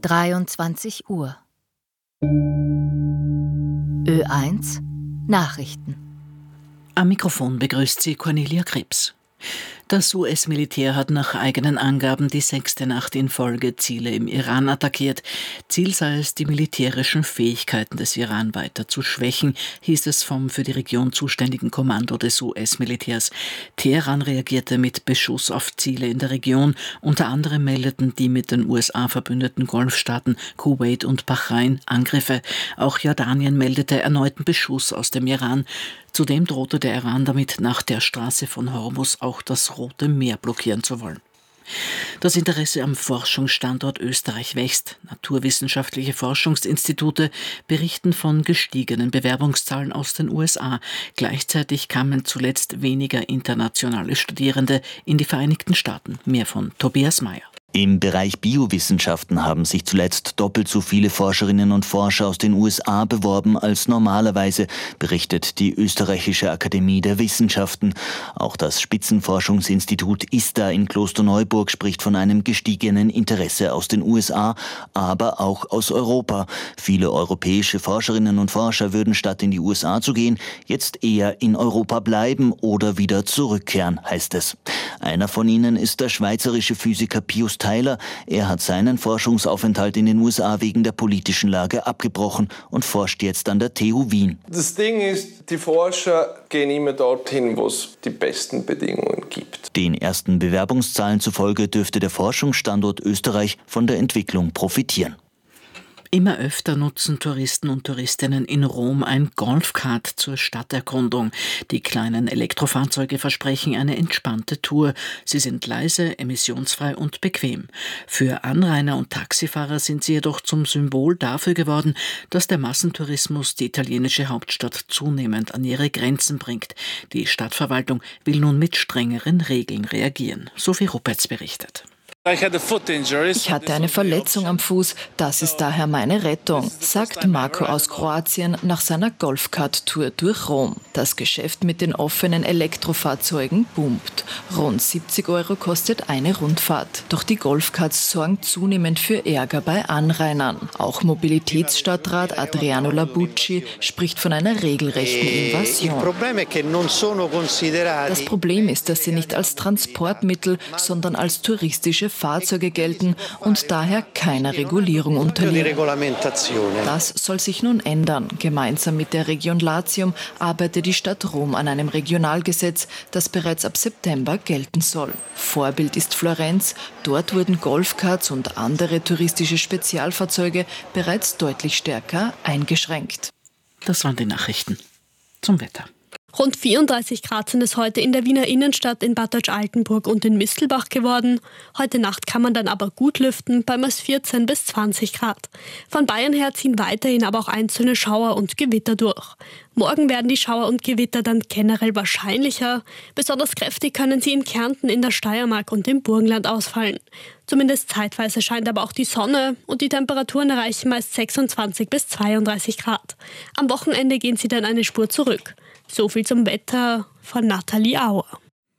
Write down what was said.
23 Uhr. Ö1 Nachrichten. Am Mikrofon begrüßt sie Cornelia Krebs. Das US-Militär hat nach eigenen Angaben die 6. Nacht in Folge Ziele im Iran attackiert. Ziel sei es, die militärischen Fähigkeiten des Iran weiter zu schwächen, hieß es vom für die Region zuständigen Kommando des US-Militärs. Teheran reagierte mit Beschuss auf Ziele in der Region. Unter anderem meldeten die mit den USA verbündeten Golfstaaten Kuwait und Bahrain Angriffe. Auch Jordanien meldete erneuten Beschuss aus dem Iran. Zudem drohte der Iran damit, nach der Straße von Hormuz auch das Rote Meer blockieren zu wollen. Das Interesse am Forschungsstandort Österreich wächst. Naturwissenschaftliche Forschungsinstitute berichten von gestiegenen Bewerbungszahlen aus den USA. Gleichzeitig kamen zuletzt weniger internationale Studierende in die Vereinigten Staaten. Mehr von Tobias Mayer. Im Bereich Biowissenschaften haben sich zuletzt doppelt so viele Forscherinnen und Forscher aus den USA beworben als normalerweise, berichtet die Österreichische Akademie der Wissenschaften. Auch das Spitzenforschungsinstitut ISTA in Klosterneuburg spricht von einem gestiegenen Interesse aus den USA, aber auch aus Europa. Viele europäische Forscherinnen und Forscher würden statt in die USA zu gehen, jetzt eher in Europa bleiben oder wieder zurückkehren, heißt es. Einer von ihnen ist der schweizerische Physiker Pius Tyler. Er hat seinen Forschungsaufenthalt in den USA wegen der politischen Lage abgebrochen und forscht jetzt an der TU Wien. Das Ding ist, die Forscher gehen immer dorthin, wo es die besten Bedingungen gibt. Den ersten Bewerbungszahlen zufolge dürfte der Forschungsstandort Österreich von der Entwicklung profitieren. Immer öfter nutzen Touristen und Touristinnen in Rom ein Golfkart zur Stadterkundung. Die kleinen Elektrofahrzeuge versprechen eine entspannte Tour. Sie sind leise, emissionsfrei und bequem. Für Anrainer und Taxifahrer sind sie jedoch zum Symbol dafür geworden, dass der Massentourismus die italienische Hauptstadt zunehmend an ihre Grenzen bringt. Die Stadtverwaltung will nun mit strengeren Regeln reagieren. Sophie Ruppertz berichtet. Ich hatte eine Verletzung am Fuß, das ist daher meine Rettung, sagt Marco aus Kroatien nach seiner Golfkart-Tour durch Rom. Das Geschäft mit den offenen Elektrofahrzeugen boomt. Rund 70 € kostet eine Rundfahrt. Doch die Golfkarts sorgen zunehmend für Ärger bei Anrainern. Auch Mobilitätsstadtrat Adriano Labucci spricht von einer regelrechten Invasion. Das Problem ist, dass sie nicht als Transportmittel, sondern als touristische Fahrzeuge gelten und daher keiner Regulierung unterliegen. Das soll sich nun ändern. Gemeinsam mit der Region Latium arbeitet die Stadt Rom an einem Regionalgesetz, das bereits ab September gelten soll. Vorbild ist Florenz. Dort wurden Golfkarts und andere touristische Spezialfahrzeuge bereits deutlich stärker eingeschränkt. Das waren die Nachrichten. Zum Wetter. Rund 34 Grad sind es heute in der Wiener Innenstadt, in Bad Deutsch-Altenburg und in Mistelbach geworden. Heute Nacht kann man dann aber gut lüften, bei meist 14 bis 20 Grad. Von Bayern her ziehen weiterhin aber auch einzelne Schauer und Gewitter durch. Morgen werden die Schauer und Gewitter dann generell wahrscheinlicher. Besonders kräftig können sie in Kärnten, in der Steiermark und im Burgenland ausfallen. Zumindest zeitweise scheint aber auch die Sonne und die Temperaturen erreichen meist 26 bis 32 Grad. Am Wochenende gehen sie dann eine Spur zurück. So viel zum Wetter von Nathalie Auer.